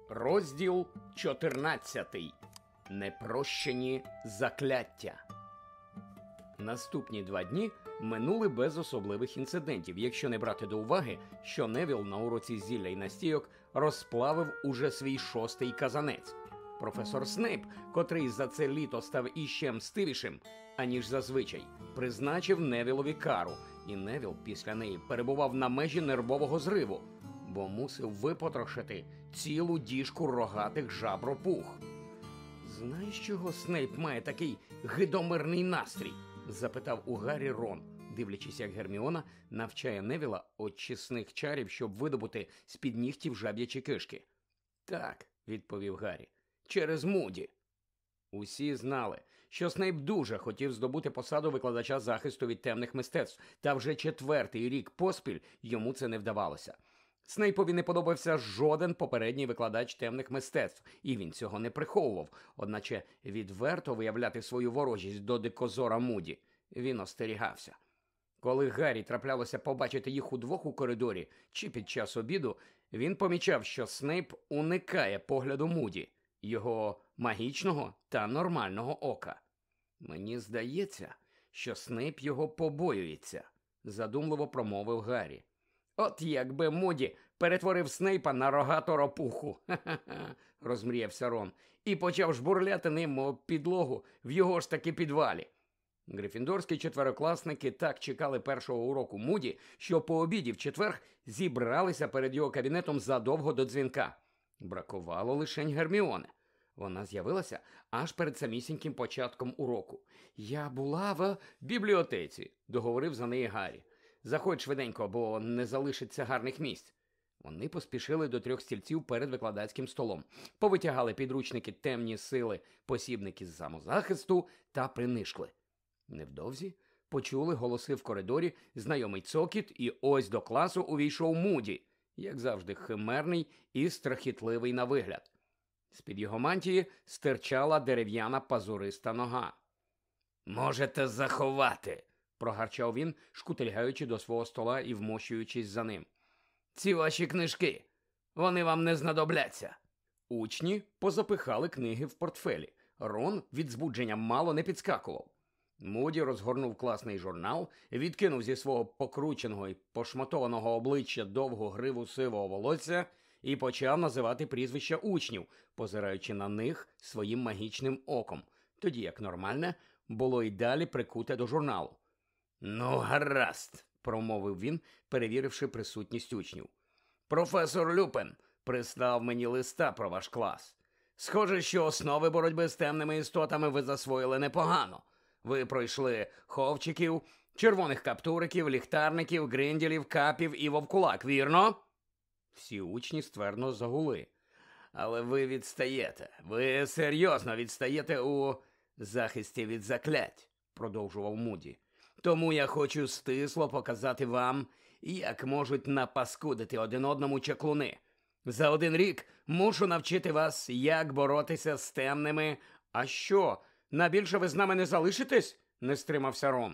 Розділ 14. Непрощені закляття. Наступні 2 дні минули без особливих інцидентів, якщо не брати до уваги, що Невіл на уроці зілля і настійок розплавив уже свій 6-й казанець. Професор Снейп, котрий за це літо став іще мстивішим, аніж зазвичай, призначив Невілові кару, і Невіл після неї перебував на межі нервового зриву, бо мусив випотрошити цілу діжку рогатих жабропух. «Знаєш, чого Снейп має такий гидомирний настрій?» – запитав у Гаррі Рон, дивлячись, як Герміона навчає Невіла очисних чарів, щоб видобути з-під нігтів жаб'ячі кишки. «Так», – відповів Гаррі, – «через Муді». Усі знали, що Снейп дуже хотів здобути посаду викладача захисту від темних мистецтв, та вже 4-й рік поспіль йому це не вдавалося. Снейпові не подобався жоден попередній викладач темних мистецтв, і він цього не приховував, одначе відверто виявляти свою ворожість до дикозора Муді він остерігався. Коли Гаррі траплялося побачити їх удвох у коридорі чи під час обіду, він помічав, що Снейп уникає погляду Муді, його магічного та нормального ока. «Мені здається, що Снейп його побоюється», – задумливо промовив Гаррі. «От якби Муді перетворив Снейпа на рогату ропуху, ха-ха-ха», – розмріявся Рон, і почав жбурляти ним об підлогу в його ж таки підвалі. Грифіндорські четверокласники так чекали першого уроку Муді, що по обіді в четвер зібралися перед його кабінетом задовго до дзвінка. Бракувало лишень Герміони. Вона з'явилася аж перед самісіньким початком уроку. «Я була в бібліотеці», – договорив за неї Гаррі. «Заходь швиденько, бо не залишиться гарних місць». Вони поспішили до 3 стільців перед викладацьким столом, повитягали підручники «Темні сили», посібники з самозахисту та принишкли. Невдовзі почули голоси в коридорі, знайомий цокіт, і ось до класу увійшов Муді, як завжди химерний і страхітливий на вигляд. З-під його мантії стирчала дерев'яна пазуриста нога. «Можете заховати», – прогарчав він, шкутильгаючи до свого стола і вмощуючись за ним. «Ці ваші книжки, вони вам не знадобляться». Учні позапихали книги в портфелі. Рон від збудження мало не підскакував. Муді розгорнув класний журнал, відкинув зі свого покрученого і пошматованого обличчя довгу гриву сивого волосся і почав називати прізвища учнів, позираючи на них своїм магічним оком, тоді як нормальне було й далі прикуте до журналу. «Ну, гаразд», – промовив він, перевіривши присутність учнів. «Професор Люпен прислав мені листа про ваш клас. Схоже, що основи боротьби з темними істотами ви засвоїли непогано. Ви пройшли ховчиків, червоних каптуриків, ліхтарників, гринділів, капів і вовкулак, вірно?» Всі учні ствердно загули. «Але ви відстаєте. Ви серйозно відстаєте у захисті від заклять», – продовжував Муді. «Тому я хочу стисло показати вам, як можуть напаскудити один одному чаклуни. За 1 рік мушу навчити вас, як боротися з темними». «А що, набільше ви з нами не залишитесь?» – не стримався Рон.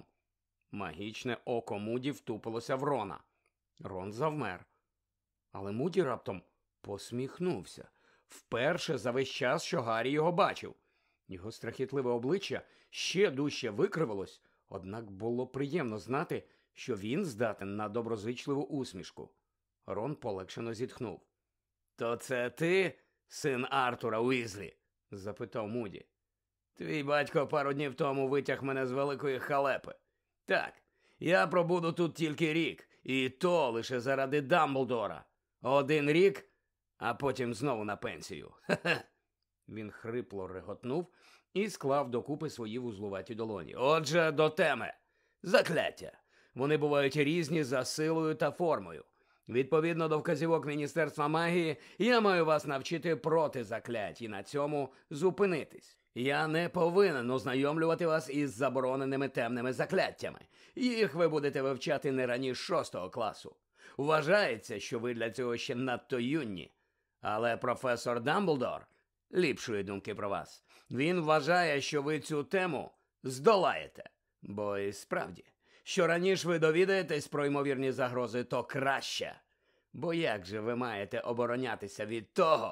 Магічне око Муді втупилося в Рона. Рон завмер. Але Муді раптом посміхнувся. Вперше за весь час, що Гаррі його бачив. Його страхітливе обличчя ще дужче викривилось, однак було приємно знати, що він здатен на доброзичливу усмішку. Рон полегшено зітхнув. «То це ти, син Артура Уізлі?» – запитав Муді. «Твій батько пару днів тому витяг мене з великої халепи. Так, я пробуду тут тільки рік, і то лише заради Дамблдора. 1 рік, а потім знову на пенсію. Хе-хе!» Він хрипло реготнув і склав докупи свої вузлуваті долоні. «Отже, до теми. Закляття. Вони бувають різні за силою та формою. Відповідно до вказівок Міністерства магії, я маю вас навчити проти заклять і на цьому зупинитись. Я не повинен ознайомлювати вас із забороненими темними закляттями. Їх ви будете вивчати не раніше 6-го класу. Вважається, що ви для цього ще надто юні. Але професор Дамблдор ліпшої думки про вас. Він вважає, що ви цю тему здолаєте. Бо і справді, що раніше ви довідаєтесь про ймовірні загрози, то краще. Бо як же ви маєте оборонятися від того,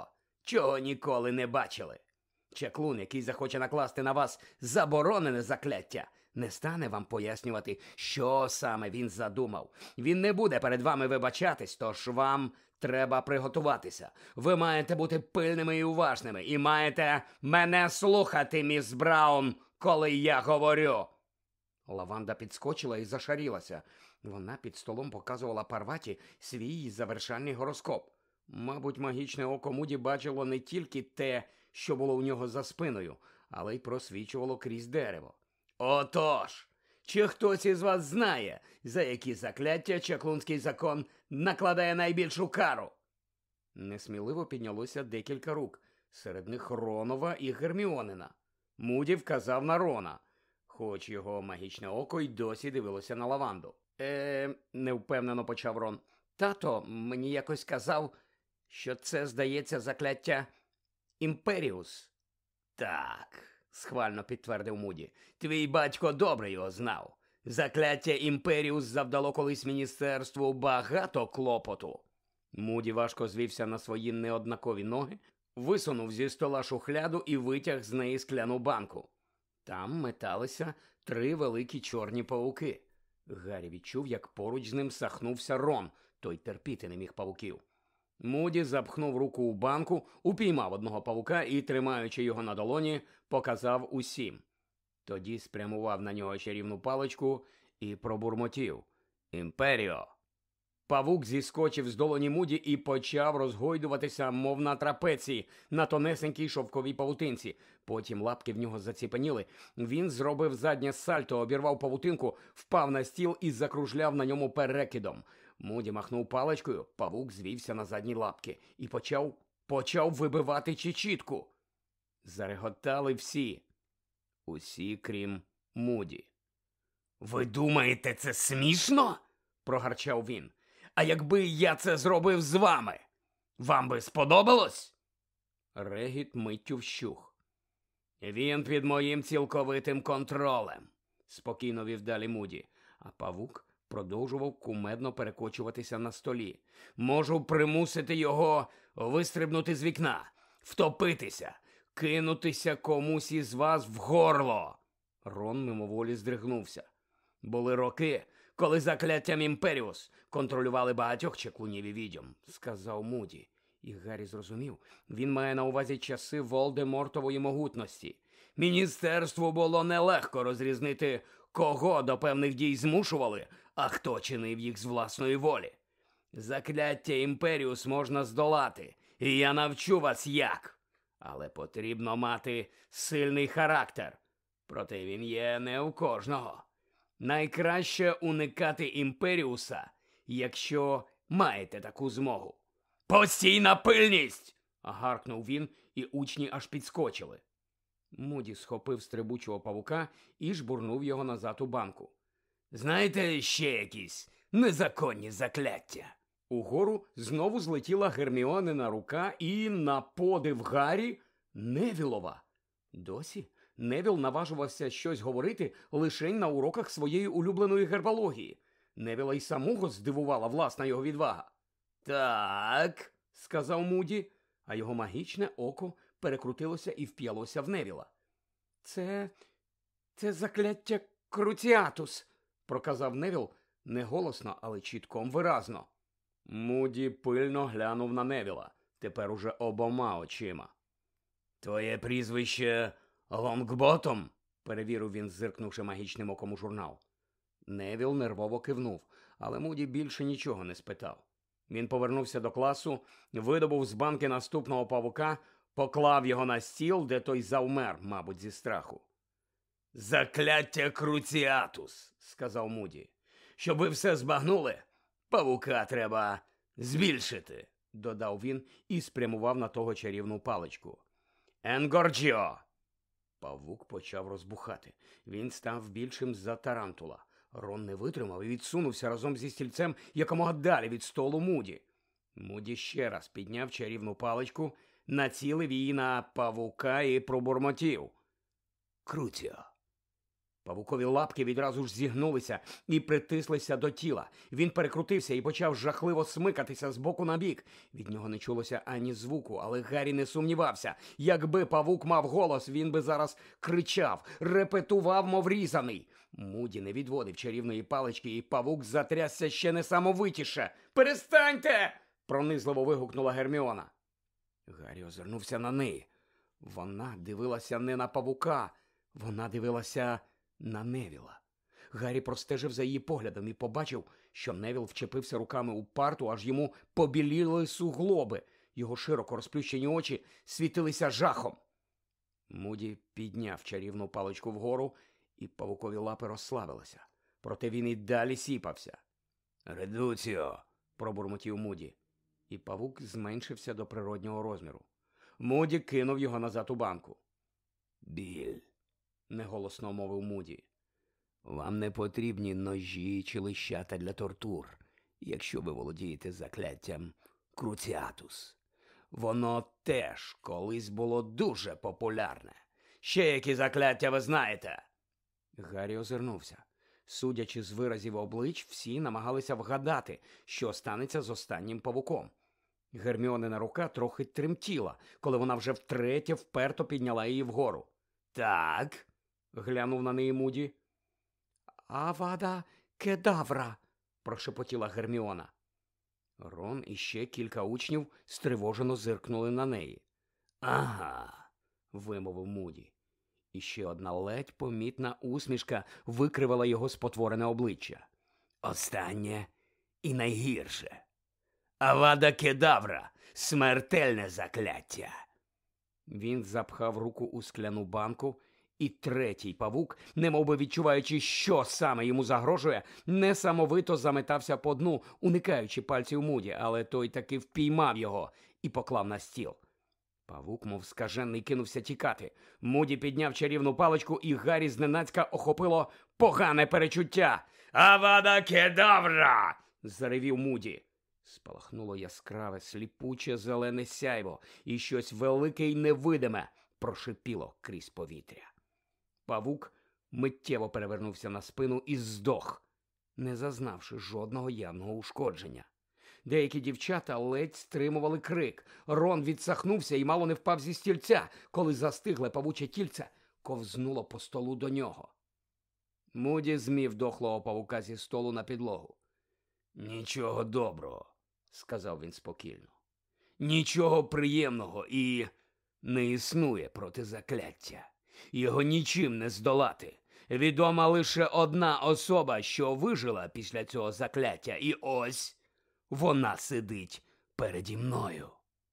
чого ніколи не бачили. Чаклун, який захоче накласти на вас заборонене закляття, не стане вам пояснювати, що саме він задумав. Він не буде перед вами вибачатись, тож вам треба приготуватися. Ви маєте бути пильними і уважними, і маєте мене слухати, міс Браун, коли я говорю. Лаванда підскочила і зашарілася. Вона під столом показувала Парваті свій завершальний гороскоп. Мабуть, магічне око Муді бачило не тільки те, що було у нього за спиною, але й просвічувало крізь дерево. Отож, чи хтось із вас знає, за які закляття чаклунський закон накладає найбільшу кару? Несміливо піднялося декілька рук, серед них Ронова і Герміонина. Муді вказав на Рона, хоч його магічне око й досі дивилося на Лаванду. Невпевнено почав Рон. Тато мені якось казав, що це, здається, закляття Імперіус. Так, схвально підтвердив Муді. Твій батько добре його знав. Закляття Імперіус завдало колись міністерству багато клопоту. Муді важко звівся на свої неоднакові ноги, висунув зі стола шухляду і витяг з неї скляну банку. Там металися 3 великі чорні павуки. Гаррі відчув, як поруч з ним сахнувся Рон, той терпіти не міг павуків. Муді запхнув руку у банку, упіймав одного павука і, тримаючи його на долоні, показав усім. Тоді спрямував на нього чарівну паличку і пробурмотів. «Імперіо!» Павук зіскочив з долоні Муді і почав розгойдуватися, мов на трапеції, на тонесенькій шовковій павутинці. Потім лапки в нього заціпеніли. Він зробив заднє сальто, обірвав павутинку, впав на стіл і закружляв на ньому перекидом. Муді махнув паличкою, павук звівся на задні лапки і почав вибивати чечітку. Зареготали всі. Усі, крім Муді. «Ви думаєте, це смішно?» – прогарчав він. «А якби я це зробив з вами, вам би сподобалось?» Регіт миттю вщух. «Він під моїм цілковитим контролем», – спокійно вів далі Муді, а павук продовжував кумедно перекочуватися на столі. «Можу примусити його вистрибнути з вікна, втопитися, кинутися комусь із вас в горло». Рон мимоволі здригнувся. «Були роки, коли закляттям Імперіус контролювали багатьох чаклунів і відьом», – сказав Муді. І Гаррі зрозумів, він має на увазі часи Волдемортової могутності. Міністерству було нелегко розрізнити, кого до певних дій змушували, а хто чинив їх з власної волі. Закляття Імперіус можна здолати, і я навчу вас як. Але потрібно мати сильний характер. Проте він є не у кожного. Найкраще уникати Імперіуса, якщо маєте таку змогу. «Постійна пильність!» – гаркнув він, і учні аж підскочили. Муді схопив стрибучого павука і жбурнув його назад у банку. «Знаєте ще якісь незаконні закляття?» Угору знову злетіла Герміонина рука і, на подив Гаррі, Невілова. Досі Невіл наважувався щось говорити лише на уроках своєї улюбленої гербології. Невіла й самого здивувала власна його відвага. «Так», – сказав Муді, а його магічне око перекрутилося і вп'ялося в Невіла. Це закляття Круціатус», – проказав Невіл не голосно, але чітком виразно. Муді пильно глянув на Невіла, тепер уже обома очима. «Твоє прізвище Лонгботом?» – перевірив він, зиркнувши магічним оком у журнал. Невіл нервово кивнув, але Муді більше нічого не спитав. Він повернувся до класу, видобув з банки наступного павука, поклав його на стіл, де той завмер, мабуть, зі страху. «Закляття Круціатус», – сказав Муді. «Щоб ви все збагнули, павука треба збільшити», – додав він і спрямував на того чарівну паличку. «Енгорджіо!» Павук почав розбухати. Він став більшим за тарантула. Рон не витримав і відсунувся разом зі стільцем якомога далі від столу Муді. Муді ще раз підняв чарівну паличку, націлив її на павука і пробурмотів. «Круціо! Павукові лапки відразу ж зігнулися і притислися до тіла. Він перекрутився і почав жахливо смикатися з боку на бік. Від нього не чулося ані звуку, але Гаррі не сумнівався. Якби павук мав голос, він би зараз кричав, репетував, мов різаний. Муді не відводив чарівної палички, і павук затрясся ще несамовитіше. «Перестаньте!» – пронизливо вигукнула Герміона. Гаррі озирнувся на неї. Вона дивилася не на павука, вона дивилася на Невіла. Гаррі простежив за її поглядом і побачив, що Невіл вчепився руками у парту, аж йому побіліли суглоби. Його широко розплющені очі світилися жахом. Муді підняв чарівну паличку вгору, і павукові лапи розслабилися. Проте він і далі сіпався. «Редуціо!» – пробурмотів Муді. І павук зменшився до природнього розміру. Муді кинув його назад у банку. «Біль!» – неголосно мовив Муді. «Вам не потрібні ножі чи лищата для тортур, якщо ви володієте закляттям Круціатус. Воно теж колись було дуже популярне. Ще які закляття ви знаєте?» Гаррі озирнувся. Судячи з виразів облич, всі намагалися вгадати, що станеться з останнім павуком. Герміонина рука трохи тремтіла, коли вона вже втретє вперто підняла її вгору. «Так», – глянув на неї Муді. «Авада кедавра», – прошепотіла Герміона. Рон і ще кілька учнів стривожено зиркнули на неї. «Ага», – вимовив Муді. І ще одна ледь помітна усмішка викривила його спотворене обличчя. «Останнє і найгірше. Авада кедавра – смертельне закляття». Він запхав руку у скляну банку, і третій павук, немовби відчуваючи, що саме йому загрожує, несамовито заметався по дну, уникаючи пальців Муді, але той таки впіймав його і поклав на стіл. Павук, мов скажений, кинувся тікати. Муді підняв чарівну паличку, і Гаррі зненацька охопило погане перечуття. «Авада кедавра!» – заревів Муді. Спалахнуло яскраве, сліпуче зелене сяйво, і щось велике й невидиме прошипіло крізь повітря. Павук миттєво перевернувся на спину і здох, не зазнавши жодного явного ушкодження. Деякі дівчата ледь стримували крик. Рон відсахнувся і мало не впав зі стільця, коли застигле павуче тільце ковзнуло по столу до нього. Муді змів дохлого павука зі столу на підлогу. «Нічого доброго», – сказав він спокійно. «Нічого приємного і не існує проти закляття. Його нічим не здолати. Відома лише одна особа, що вижила після цього закляття, і ось вона сидить переді мною».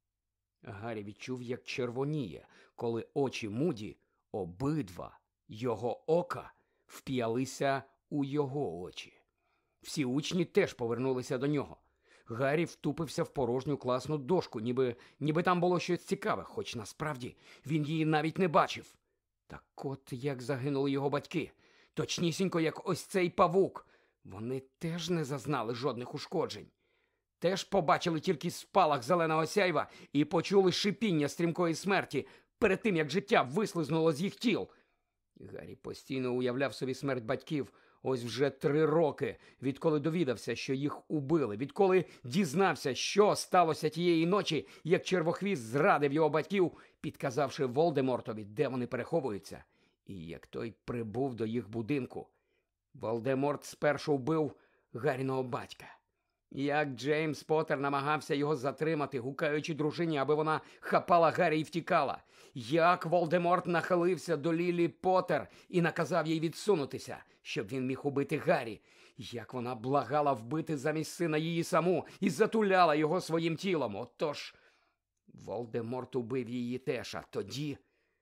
Гаррі відчув, як червоніє, коли очі Муді, обидва його ока, вп'ялися у його очі. Всі учні теж повернулися до нього. Гаррі втупився в порожню класну дошку, ніби там було щось цікаве, хоч насправді він її навіть не бачив. Так от як загинули його батьки. Точнісінько, як ось цей павук. Вони теж не зазнали жодних ушкоджень. Теж побачили тільки спалах зеленого сяйва і почули шипіння стрімкої смерті перед тим, як життя вислизнуло з їх тіл. Гаррі постійно уявляв собі смерть батьків ось вже 3 роки, відколи довідався, що їх убили, відколи дізнався, що сталося тієї ночі, як Червохвіст зрадив його батьків, підказавши Волдемортові, де вони переховуються, і як той прибув до їх будинку. Волдеморт спершу вбив Гарріного батька. Як Джеймс Поттер намагався його затримати, гукаючи дружині, аби вона хапала Гаррі і втікала. Як Волдеморт нахилився до Лілі Поттер і наказав їй відсунутися, щоб він міг убити Гаррі. Як вона благала вбити замість сина її саму і затуляла його своїм тілом. Отож, Волдеморт убив її теж, а тоді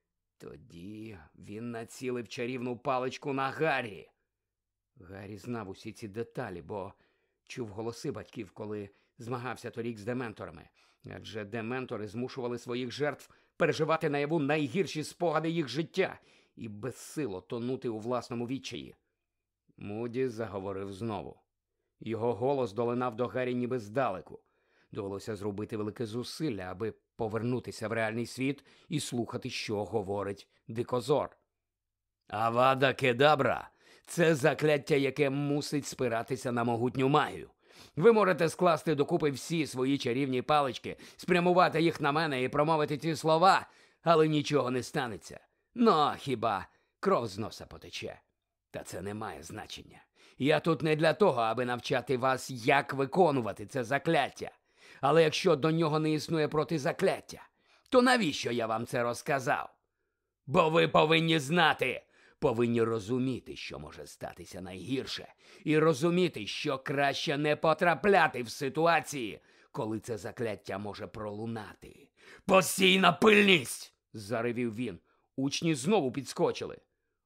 він націлив чарівну паличку на Гаррі. Гаррі знав усі ці деталі, бо чув голоси батьків, коли змагався торік з дементорами. Адже дементори змушували своїх жертв переживати наяву найгірші спогади їх життя і безсило тонути у власному відчаї. Муді заговорив знову. Його голос долинав до Гаррі ніби здалеку. Довелося зробити велике зусилля, аби повернутися в реальний світ і слухати, що говорить Дикозор. Авада Кедабра – це закляття, яке мусить спиратися на могутню магію. Ви можете скласти докупи всі свої чарівні палички, спрямувати їх на мене і промовити ці слова, але нічого не станеться. Ну, хіба кров з носа потече. Та це не має значення. Я тут не для того, аби навчати вас, як виконувати це закляття. Але якщо до нього не існує протизакляття, то навіщо я вам це розказав? Бо ви повинні знати, повинні розуміти, що може статися найгірше, і розуміти, що краще не потрапляти в ситуації, коли це закляття може пролунати. «Постійна пильність!» – заревів він. Учні знову підскочили.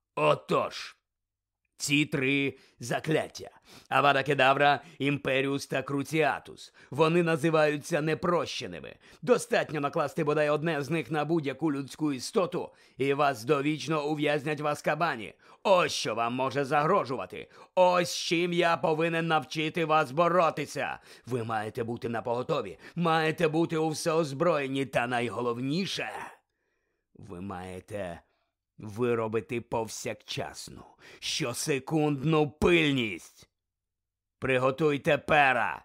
Отож, ці 3 закляття – Авада Кедавра, Імперіус та Круціатус – вони називаються непрощеними. Достатньо накласти бодай одне з них на будь-яку людську істоту, і вас довічно ув'язнять в Азкабані. Ось що вам може загрожувати. Ось з чим я повинен навчити вас боротися. Ви маєте бути напоготові, маєте бути у всеозброєнні, та найголовніше – ви маєте виробити повсякчасну, щосекундну пильність. Приготуйте пера.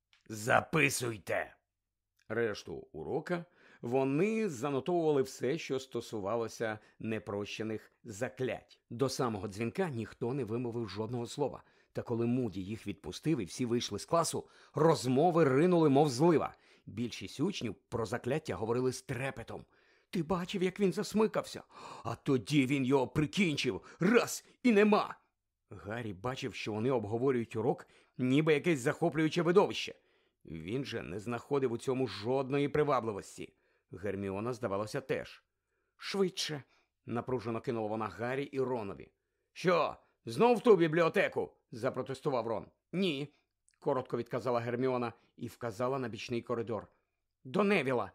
Записуйте. Решту урока вони занотовували все, що стосувалося непрощених заклять. До самого дзвінка ніхто не вимовив жодного слова. Та коли Муді їх відпустив і всі вийшли з класу, розмови ринули, мов злива. Більшість учнів про закляття говорили з трепетом. Ти бачив, як він засмикався? А тоді він його прикінчив. Раз – і нема. Гаррі бачив, що вони обговорюють урок, ніби якесь захоплююче видовище. Він же не знаходив у цьому жодної привабливості. Герміона, здавалося, теж. «Швидше!» – напружено кинула вона Гаррі і Ронові. «Що, знов в ту бібліотеку?» – запротестував Рон. «Ні», – коротко відказала Герміона і вказала на бічний коридор. «До Невіла!»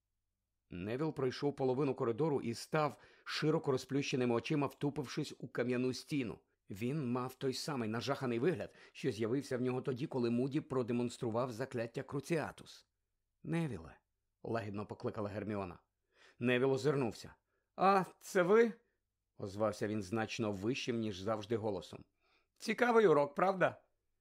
Невіл пройшов половину коридору і став, широко розплющеними очима втупившись у кам'яну стіну. Він мав той самий нажаханий вигляд, що з'явився в нього тоді, коли Муді продемонстрував закляття Круціатус. «Невіле», – лагідно покликала Герміона. Невіл озирнувся. «А, це ви?» – озвався він значно вищим, ніж завжди голосом. «Цікавий урок, правда?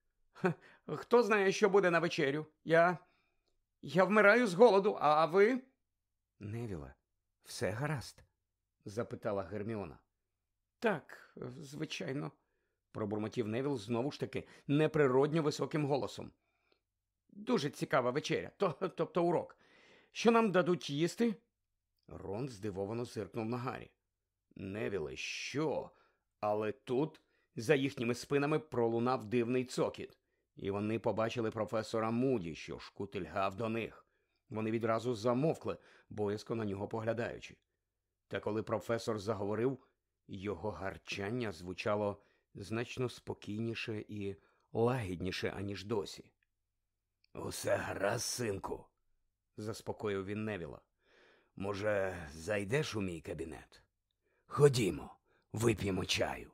Хто знає, що буде на вечерю? Я вмираю з голоду, а ви?» «Невіле, все гаразд?» – запитала Герміона. «Так, звичайно», – пробурмотів Невіл знову ж таки неприродньо високим голосом. «Дуже цікава вечеря, тобто урок. Що нам дадуть їсти?» Рон здивовано зиркнув на Гаррі. «Невіле, що?» Але тут за їхніми спинами пролунав дивний цокіт, і вони побачили професора Муді, що шкутильгав до них. Вони відразу замовкли, боязко на нього поглядаючи. Та коли професор заговорив, його гарчання звучало значно спокійніше і лагідніше, аніж досі. «Усе гаразд, синку», – заспокоїв він Невіла. «Може, зайдеш у мій кабінет? Ходімо, вип'ємо чаю».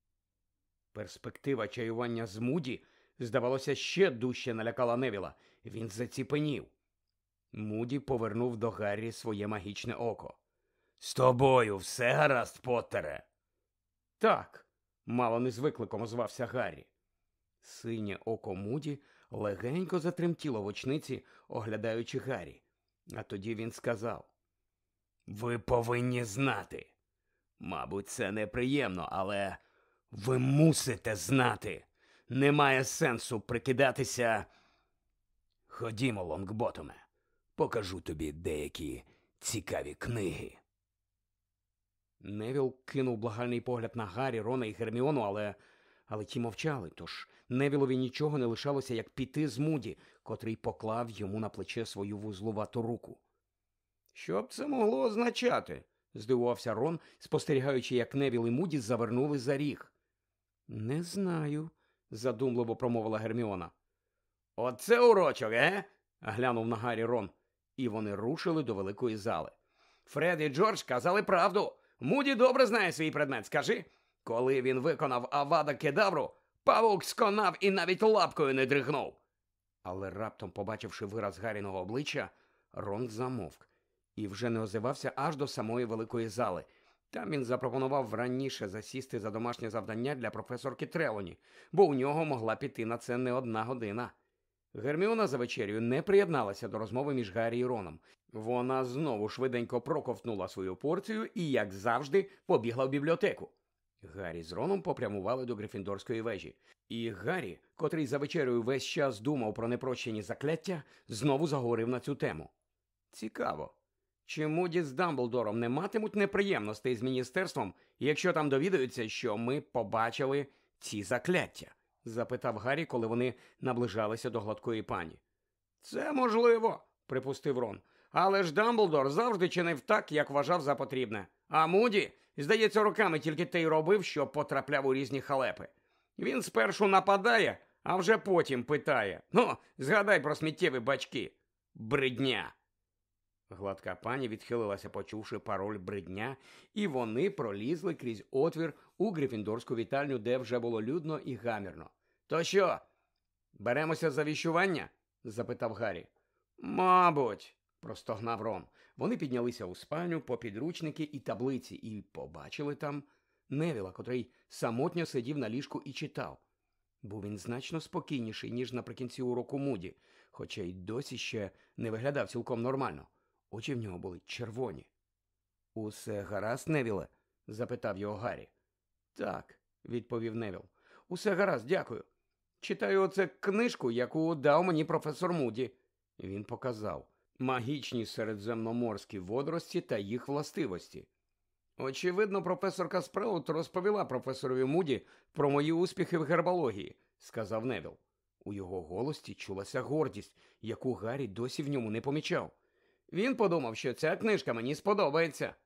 Перспектива чаювання з Муді, здавалося, ще дужче налякала Невіла. Він заціпенів. Муді повернув до Гаррі своє магічне око. «З тобою все гаразд, Поттере?» «Так», – мало не з викликом озвався Гаррі. Синє око Муді легенько затремтіло в очниці, оглядаючи Гаррі. А тоді він сказав: «Ви повинні знати. Мабуть, це неприємно, але ви мусите знати. Немає сенсу прикидатися. Ходімо, Лонгботоме, покажу тобі деякі цікаві книги». Невіл кинув благальний погляд на Гаррі, Рона і Герміону, але ті мовчали, тож Невілові нічого не лишалося, як піти з Муді, котрий поклав йому на плече свою вузлувату руку. «Що б це могло означати?» – здивувався Рон, спостерігаючи, як Невіл і Муді завернули за ріг. «Не знаю», – задумливо промовила Герміона. «Оце урочок, глянув на Гаррі Рон, і вони рушили до великої зали. «Фред і Джордж казали правду. Муді добре знає свій предмет, скажи. Коли він виконав Авада Кедавру, павук сконав і навіть лапкою не дригнув». Але раптом, побачивши вираз Гарріного обличчя, Рон замовк і вже не озивався аж до самої великої зали. Там він запропонував раніше засісти за домашнє завдання для професорки Трелоні, бо у нього могла піти на це не 1 година. Герміона за вечерю не приєдналася до розмови між Гаррі і Роном. Вона знову швиденько проковтнула свою порцію і, як завжди, побігла в бібліотеку. Гаррі з Роном попрямували до Грифіндорської вежі. І Гаррі, котрий за вечерею весь час думав про непрощені закляття, знову заговорив на цю тему. Цікаво, чи Муді з Дамблдором не матимуть неприємностей з міністерством, якщо там довідаються, що ми побачили ці закляття? Запитав Гаррі, коли вони наближалися до гладкої пані. Це можливо, припустив Рон. Але ж Дамблдор завжди чинив так, як вважав за потрібне. А Муді, здається, роками тільки те й робив, що потрапляв у різні халепи. Він спершу нападає, а вже потім питає. Ну, згадай про сміттєві бачки. Бридня. Гладка пані відхилилася, почувши пароль бридня, і вони пролізли крізь отвір у Грифіндорську вітальню, де вже було людно і гамірно. То що, беремося за віщування? Запитав Гаррі. Мабуть, простогнав Рон. Вони піднялися у спальню по підручники і таблиці і побачили там Невіла, котрий самотньо сидів на ліжку і читав. Був він значно спокійніший, ніж наприкінці уроку Муді, хоча й досі ще не виглядав цілком нормально. Очі в нього були червоні. «Усе гаразд, Невіле?» – запитав його Гаррі. «Так», – відповів Невіл. «Усе гаразд, дякую. Читаю оце книжку, яку дав мені професор Муді». Він показав магічні середземноморські водорості та їх властивості. «Очевидно, професорка Спраут розповіла професорові Муді про мої успіхи в гербології», – сказав Невіл. У його голосі чулася гордість, яку Гаррі досі в ньому не помічав. Він подумав, що ця книжка мені сподобається.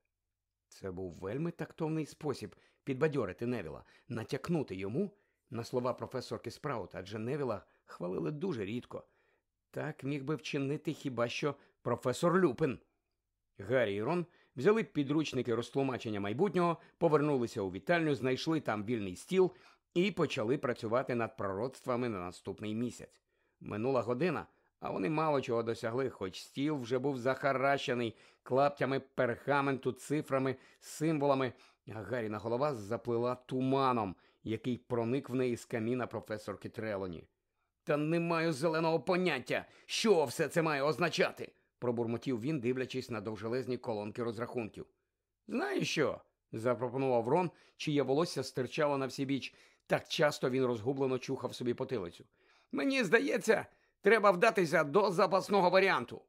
Це був вельми тактовний спосіб підбадьорити Невіла, натякнути йому на слова професорки Спраут, адже Невіла хвалили дуже рідко. Так міг би вчинити хіба що професор Люпин. Гаррі і Рон взяли підручники розтлумачення майбутнього, повернулися у вітальню, знайшли там вільний стіл і почали працювати над пророцтвами на наступний місяць. Минула година, а вони мало чого досягли, хоч стіл вже був захаращений клаптями пергаменту, цифрами, символами, а Гарріна голова заплила туманом, який проник в неї з каміна професорки Трелоні. «Та не маю зеленого поняття, що все це має означати!» – пробурмотів він, дивлячись на довжелезні колонки розрахунків. «Знаєш що?» – запропонував Рон, чиє волосся стирчало на всібіч. Так часто він розгублено чухав собі потилицю. «Мені здається, треба вдатися до запасного варіанту».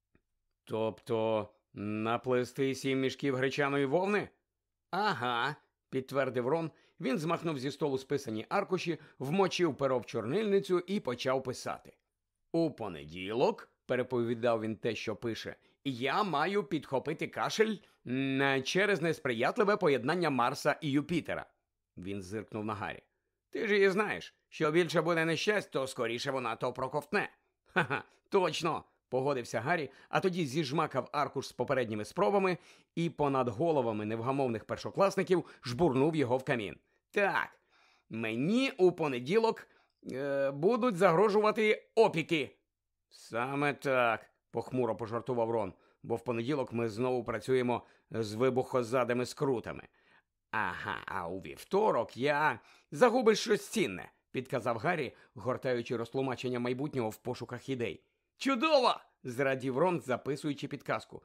«Тобто наплести 7 мішків гречаної вовни?» «Ага», – підтвердив Рон. Він змахнув зі столу списані аркуші, вмочив перо в чорнильницю і почав писати. «У понеділок», – переповідав він те, що пише, «я маю підхопити кашель через несприятливе поєднання Марса і Юпітера». Він зиркнув на Гаррі. «Ти ж її знаєш, що більше буде нещасть, то скоріше вона то проковтне». «Ха-ха, точно», – погодився Гаррі, а тоді зіжмакав аркуш з попередніми спробами і понад головами невгамовних першокласників жбурнув його в камін. «Так, мені у понеділок будуть загрожувати опіки». «Саме так», – похмуро пожартував Рон, «бо в понеділок ми знову працюємо з вибухозадими скрутами». «Ага, а у вівторок я загубиш щось цінне», – підказав Гаррі, гортаючи розтлумачення майбутнього в пошуках ідей. «Чудово!» – зрадів Рон, записуючи підказку.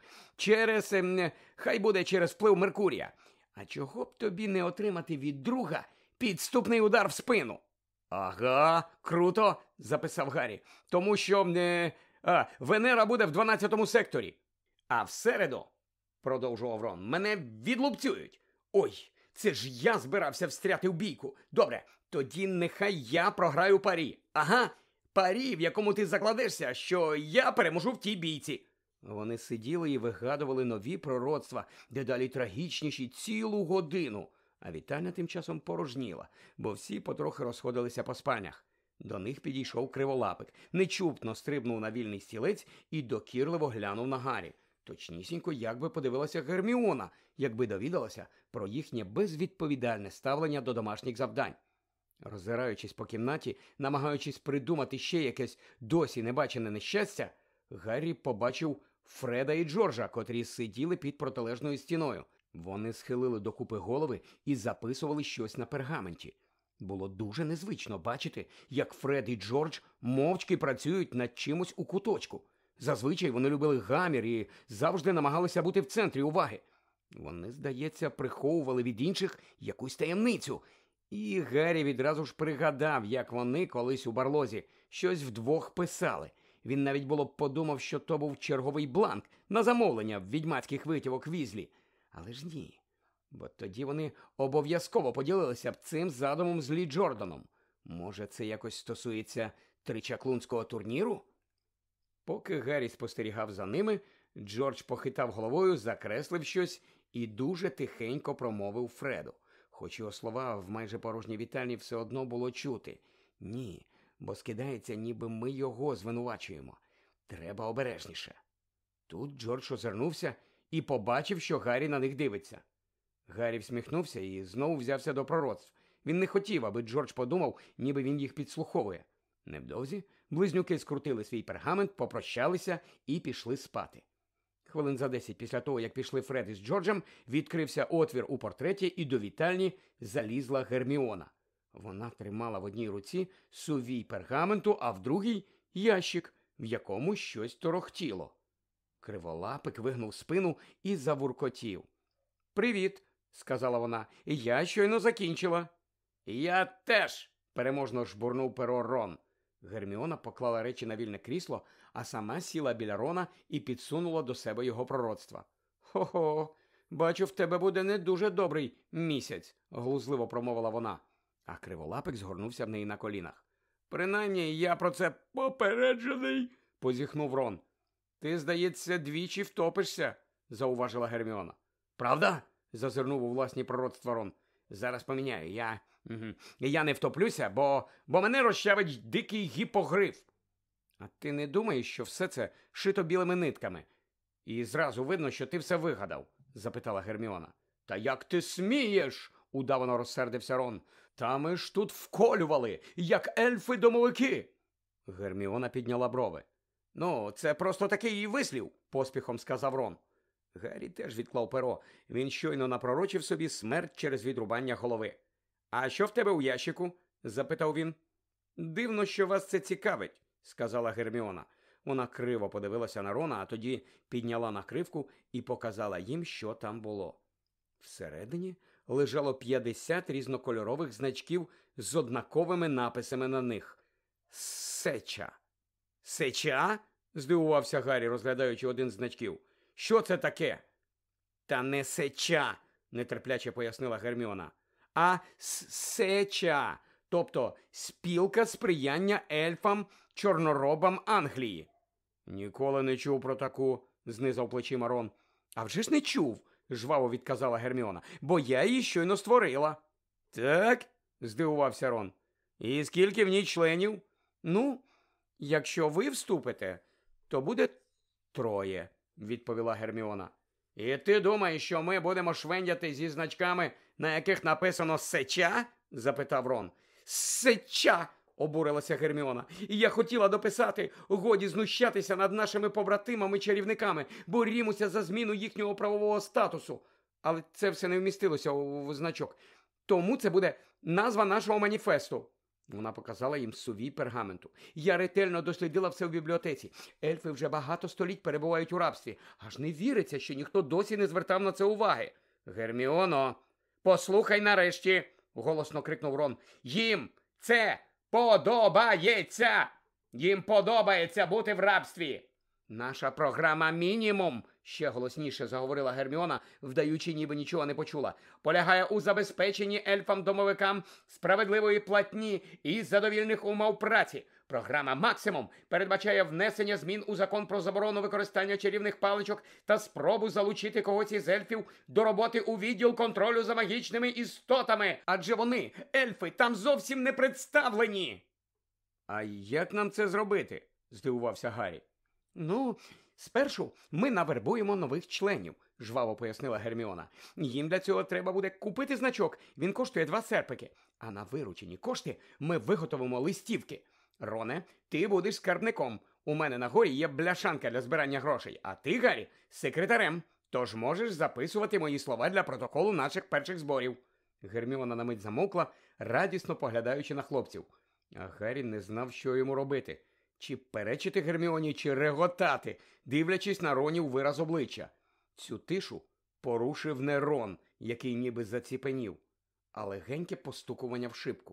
Хай буде через вплив Меркурія. А чого б тобі не отримати від друга підступний удар в спину?» «Ага, круто!» – записав Гаррі. «Тому що Венера буде в 12-му секторі. А в середу, – продовжував Рон, – мене відлупцюють. Ой, це ж я збирався встряти в бійку. Добре, тоді нехай я програю парі. Ага, парі, в якому ти закладешся, що я переможу в тій бійці». Вони сиділи і вигадували нові пророцтва, дедалі трагічніші, цілу годину. А вітальня тим часом порожніла, бо всі потрохи розходилися по спальнях. До них підійшов Криволапик, нечутно стрибнув на вільний стілець і докірливо глянув на Гаррі. Точнісінько, як би подивилася Герміона, якби довідалася про їхнє безвідповідальне ставлення до домашніх завдань. Роззираючись по кімнаті, намагаючись придумати ще якесь досі небачене нещастя, Гаррі побачив Фреда і Джорджа, котрі сиділи під протилежною стіною. Вони схилили докупи голови і записували щось на пергаменті. Було дуже незвично бачити, як Фред і Джордж мовчки працюють над чимось у куточку. Зазвичай вони любили гамір і завжди намагалися бути в центрі уваги. Вони, здається, приховували від інших якусь таємницю. І Гаррі відразу ж пригадав, як вони колись у барлозі щось вдвох писали. Він навіть було б подумав, що то був черговий бланк на замовлення відьмацьких витівок Візлі. Але ж ні. Бо тоді вони обов'язково поділилися б цим задумом з Лі Джорданом. Може, це якось стосується тричаклунського турніру? Поки Гаррі спостерігав за ними, Джордж похитав головою, закреслив щось і дуже тихенько промовив Фреду. Хоч його слова в майже порожній вітальні все одно було чути. Ні, бо скидається, ніби ми його звинувачуємо. Треба обережніше. Тут Джордж озирнувся і побачив, що Гаррі на них дивиться. Гаррі всміхнувся і знову взявся до пророцтв. Він не хотів, аби Джордж подумав, ніби він їх підслуховує. Невдовзі близнюки скрутили свій пергамент, попрощалися і пішли спати. Хвилин за 10 після того, як пішли Фред із Джорджем, відкрився отвір у портреті і до вітальні залізла Герміона. Вона тримала в одній руці сувій пергаменту, а в другій – ящик, в якому щось торохтіло. Криволапик вигнув спину і завуркотів. «Привіт», – сказала вона, – «я щойно закінчила». «Я теж», – переможно жбурнув перо Рон. Герміона поклала речі на вільне крісло, а сама сіла біля Рона і підсунула до себе його пророцтва. «Хо-хо, бачу, в тебе буде не дуже добрий місяць», – глузливо промовила вона. А Криволапик згорнувся в неї на колінах. «Принаймні, я про це попереджений», – позіхнув Рон. «Ти, здається, двічі втопишся», – зауважила Герміона. «Правда?» – зазирнув у власні пророцтва Рон. «Зараз поміняю. Я не втоплюся, бо мене розчавить дикий гіпогриф». «А ти не думаєш, що все це шито білими нитками? І зразу видно, що ти все вигадав?» – запитала Герміона. «Та як ти смієш?» – удавано розсердився Рон. «Та ми ж тут вколювали, як ельфи-домовики!» Герміона підняла брови. «Ну, це просто такий вислів», – поспіхом сказав Рон. Гаррі теж відклав перо. Він щойно напророчив собі смерть через відрубання голови. «А що в тебе у ящику?» – запитав він. «Дивно, що вас це цікавить», – сказала Герміона. Вона криво подивилася на Рона, а тоді підняла накривку і показала їм, що там було. Всередині лежало 50 різнокольорових значків з однаковими написами на них. «Сеча». «Сеча?» – здивувався Гаррі, розглядаючи один з значків. «Що це таке?» «Та не сеча», – нетерпляче пояснила Герміона, – «а сеча, тобто спілка сприяння ельфам-чорноробам Англії». «Ніколи не чув про таку», – знизав плечима Рон. «А вже ж не чув», – жваво відказала Герміона, – «бо я її щойно створила». «Так?» – здивувався Рон. «І скільки в ній членів?» «Ну, якщо ви вступите, то буде 3», – відповіла Герміона. «І ти думаєш, що ми будемо швендяти зі значками, на яких написано «сеча»?» – запитав Рон. «Сеча!» – обурилася Герміона. «І я хотіла дописати, годі знущатися над нашими побратимами-чарівниками, борімося за зміну їхнього правового статусу. Але це все не вмістилося у значок. Тому це буде назва нашого маніфесту». Вона показала їм сувій пергаменту. «Я ретельно дослідила все в бібліотеці. Ельфи вже багато століть перебувають у рабстві. Аж не віриться, що ніхто досі не звертав на це уваги». «Герміоно, послухай нарешті», – голосно крикнув Рон. «Їм це подобається! Їм подобається бути в рабстві!» «Наша програма «Мінімум», – ще голосніше заговорила Герміона, вдаючи, ніби нічого не почула, «полягає у забезпеченні ельфам-домовикам справедливої платні і задовільних умов праці. Програма «Максимум» передбачає внесення змін у закон про заборону використання чарівних паличок та спробу залучити когось із ельфів до роботи у відділ контролю за магічними істотами. Адже вони, ельфи, там зовсім не представлені». «А як нам це зробити?» – здивувався Гаррі. «Ну, спершу ми навербуємо нових членів», – жваво пояснила Герміона. «Їм для цього треба буде купити значок, він коштує 2 серпики. А на виручені кошти ми виготовимо листівки. Роне, ти будеш скарбником. У мене на горі є бляшанка для збирання грошей, а ти, Гаррі, секретарем. Тож можеш записувати мої слова для протоколу наших перших зборів. Герміона на мить замовкла, радісно поглядаючи на хлопців. А Гаррі не знав, що йому робити. Чи перечити Герміоні, чи реготати, дивлячись на Ронів вираз обличчя. Цю тишу порушив не Рон, який ніби заціпенів, а легеньке постукування в шибку.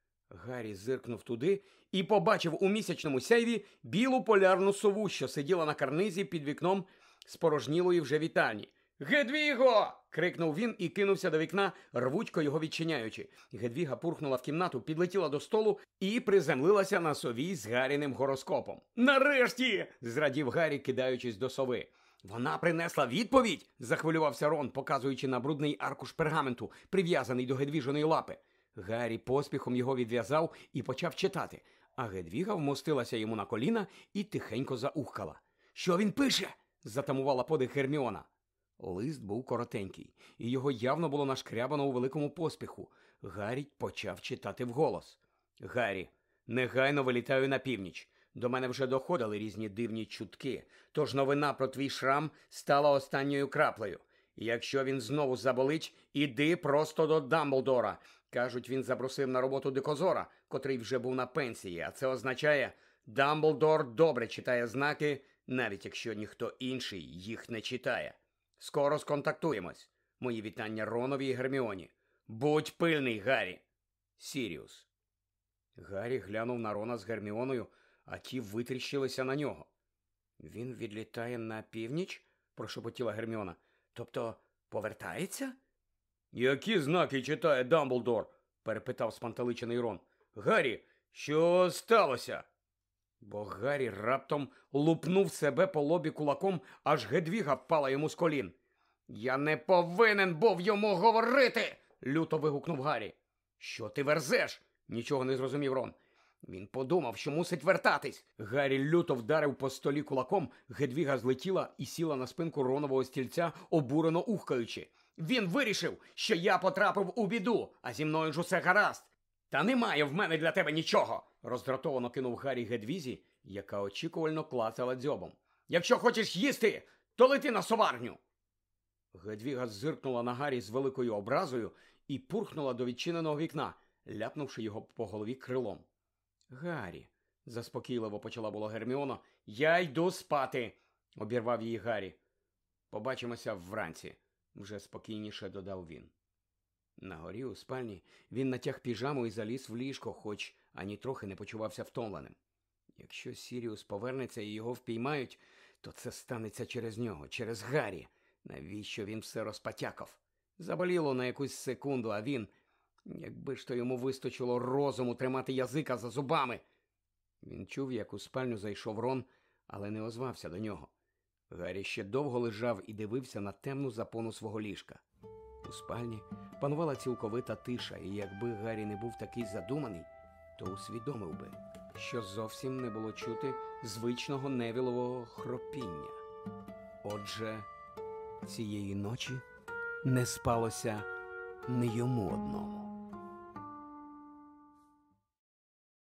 Гаррі зиркнув туди і побачив у місячному сяйві білу полярну сову, що сиділа на карнизі під вікном спорожнілої вже вітальні. «Гедвіго!» – крикнув він і кинувся до вікна, рвучко його відчиняючи. Гедвіга пурхнула в кімнату, підлетіла до столу і приземлилася на сові з Гарріним гороскопом. «Нарешті!» – зрадів Гаррі, кидаючись до сови. «Вона принесла відповідь?» – захвилювався Рон, показуючи на брудний аркуш пергаменту, прив'язаний до Гедвіжиної лапи. Гаррі поспіхом його відв'язав і почав читати, а Гедвіга вмостилася йому на коліна і тихенько заухкала. «Що він пише?» – затамувала подих Герміона. Лист був коротенький, і його явно було нашкрябано у великому поспіху. Гаррі почав читати вголос. «Гаррі, негайно вилітаю на північ. До мене вже доходили різні дивні чутки, тож новина про твій шрам стала останньою краплею. Якщо він знову заболить, іди просто до Дамблдора. Кажуть, він запросив на роботу Дикозора, котрий вже був на пенсії, а це означає, Дамблдор добре читає знаки, навіть якщо ніхто інший їх не читає. Скоро сконтактуємось. Мої вітання Ронові і Герміоні. Будь пильний, Гаррі. Сіріус». Гаррі глянув на Рона з Герміоною, а ті витріщилися на нього. «Він відлітає на північ?» – прошепотіла Герміона. «Тобто повертається?» «Які знаки читає Дамблдор?» – перепитав спантеличений Рон. «Гаррі, що сталося?» Бо Гаррі раптом лупнув себе по лобі кулаком, аж Гедвіга впала йому з колін. «Я не повинен був йому говорити!» – люто вигукнув Гаррі. «Що ти верзеш?» – нічого не зрозумів Рон. Він подумав, що мусить вертатись. Гаррі люто вдарив по столі кулаком, Гедвіга злетіла і сіла на спинку Ронового стільця, обурено ухкаючи. «Він вирішив, що я потрапив у біду, а зі мною ж усе гаразд. Та немає в мене для тебе нічого!» – роздратовано кинув Гаррі Гедвізі, яка очікувально клацала дзьобом. «Якщо хочеш їсти, то лети на соварню!» Гедвіга зиркнула на Гаррі з великою образою і пурхнула до відчиненого вікна, ляпнувши його по голові крилом. «Гаррі», – заспокійливо почала була Герміона, – «я йду спати», – обірвав її Гаррі. «Побачимося вранці», – вже спокійніше додав він. На горі у спальні він натяг піжаму і заліз в ліжко, хоч ані трохи не почувався втомленим. Якщо Сіріус повернеться і його впіймають, то це станеться через нього, через Гаррі. Навіщо він все розпотякав? Заболіло на якусь секунду, а він... Якби ж то йому вистачило розуму тримати язика за зубами. Він чув, як у спальню зайшов Рон, але не озвався до нього. Гаррі ще довго лежав і дивився на темну запону свого ліжка. У спальні панувала цілковита тиша, і якби Гаррі не був такий задуманий, то усвідомив би, що зовсім не було чути звичного невілового хропіння. Отже, цієї ночі не спалося не йому одному.